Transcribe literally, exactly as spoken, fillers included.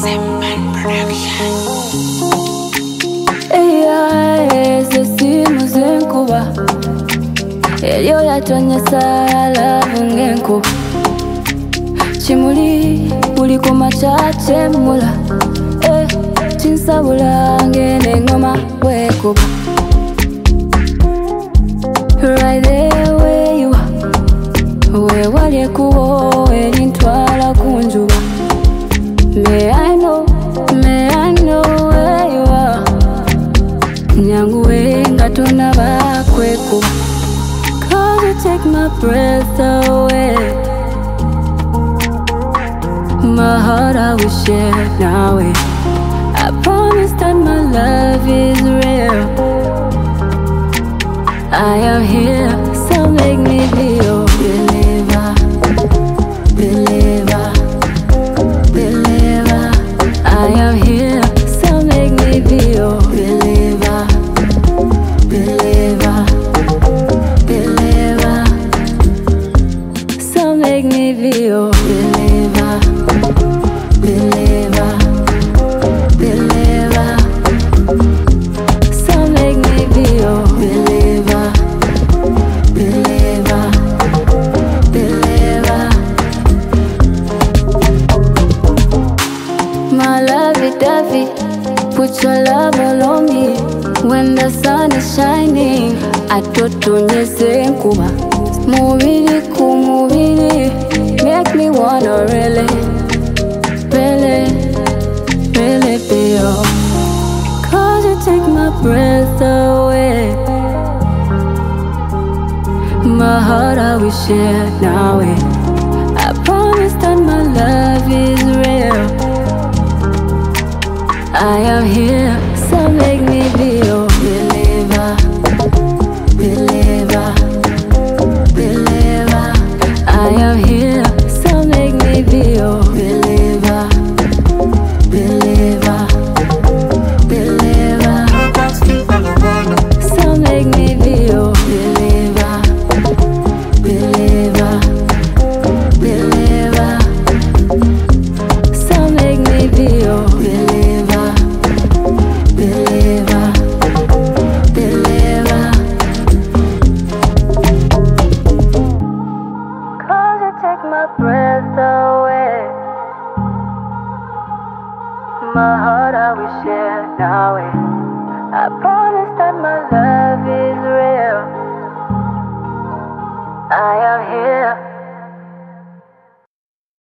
Eya simu zenkuba Elyo yatonyesa love ngenkuba Chimuli muliko machache mula eh, chinsabula ngene ngoma wekuba Right there where you are We walye kuwo elintwala kunjuba May I know, may I know where you are Nyanguwe ngatona bakwekuba Cause you take my breath away My heart I will share now. I promise that my love is real. I am here, so make me be your believer, believer, believer. I am here, so make me be your believer, believer, believer. So make me be your believer. Believer, believer. So make me be your believer, believer, believer. My lovey-dovey, put your love all on me. When the sun is shining, atotonyeze nkuba. Mubili kumubili, make me wanna really Really, really be your Cause you take my breath away My heart I will share now. I promise that my love is real. I am here, so make me be your believer, believer, believer. I am here, so make me be your believer, believer, believer. So make me be your believer, believer, believer. So make me be your believer, believer, believer. Cause you take my breath away My heart I will share now. I promise that my love is real. I am here.